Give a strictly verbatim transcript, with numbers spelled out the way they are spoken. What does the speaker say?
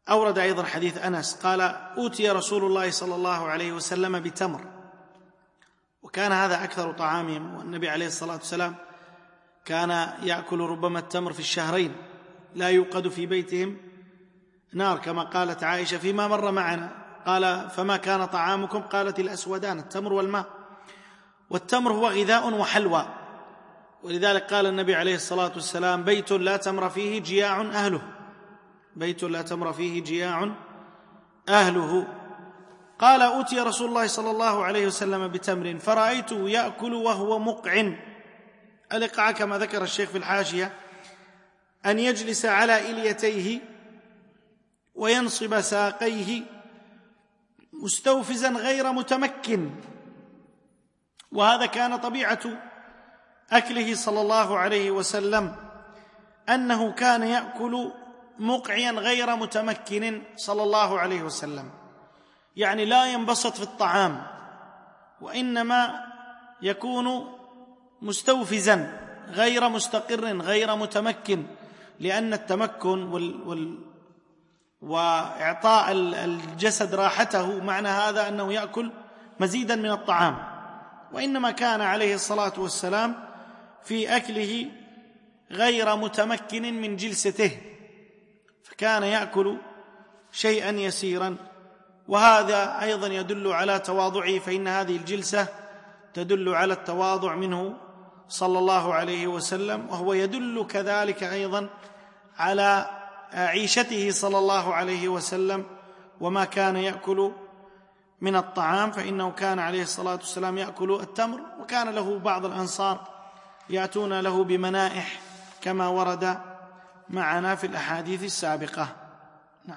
أورد أيضا حديث أنس قال: أوتي رسول الله صلى الله عليه وسلم بتمر، وكان هذا أكثر طعامهم، والنبي عليه الصلاة والسلام كان يأكل ربما التمر في الشهرين، لا يوقد في بيتهم نار كما قالت عائشة فيما مر معنا. قال: فما كان طعامكم؟ قالت: الأسودان، التمر والماء. والتمر هو غذاء وحلوى، ولذلك قال النبي عليه الصلاة والسلام: بيت لا تمر فيه جياع أهله، بيت لا تمر فيه جياع أهله. قال: أوتي رسول الله صلى الله عليه وسلم بتمر فرأيته يأكل وهو مقع. الإقعاء كما ذكر الشيخ في الحاشية أن يجلس على إليتيه وينصب ساقيه مستوفزا غير متمكن، وهذا كان طبيعة أكله صلى الله عليه وسلم، أنه كان يأكل مقعيا غير متمكن صلى الله عليه وسلم، يعني لا ينبسط في الطعام، وإنما يكون مستوفزا غير مستقر غير متمكن، لأن التمكن وال وال وإعطاء الجسد راحته معنى هذا أنه يأكل مزيدا من الطعام، وإنما كان عليه الصلاة والسلام في أكله غير متمكن من جلسته، فكان يأكل شيئا يسيرا، وهذا أيضا يدل على تواضعه، فإن هذه الجلسة تدل على التواضع منه صلى الله عليه وسلم، وهو يدل كذلك أيضا على عيشته صلى الله عليه وسلم وما كان يأكل من الطعام، فإنه كان عليه الصلاة والسلام يأكل التمر، وكان له بعض الأنصار يأتون له بمنائح كما ورد معنا في الأحاديث السابقة.